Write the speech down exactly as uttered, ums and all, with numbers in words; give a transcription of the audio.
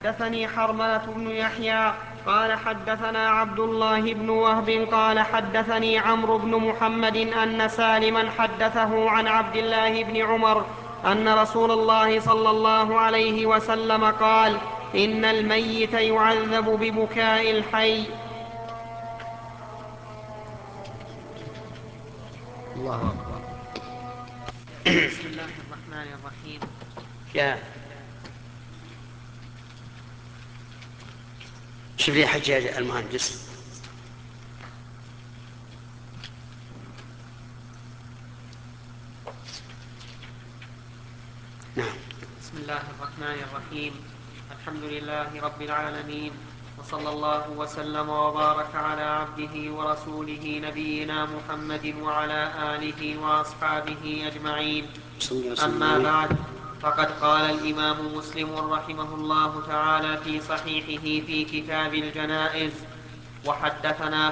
حدثني حرملة بن يحيى قال حدثنا عبد الله بن وهب قال حدثني عمرو بن محمد أن سالما حدثه عن عبد الله بن عمر أن رسول الله صلى الله عليه وسلم قال: إن الميت يعذب ببكاء الحي. الله أكبر. بسم الله الرحمن الرحيم. يا شوف لي حجاج المهندس. نعم. بسم الله الرحمن الرحيم. الحمد لله رب العالمين، وصلى الله وسلم وبارك على عبده ورسوله نبينا محمد وعلى آله وأصحابه أجمعين. أما بعد، فقد قال الإمام مسلم رحمه الله تعالى في صحيحه في كتاب الجنائز: وحدثنا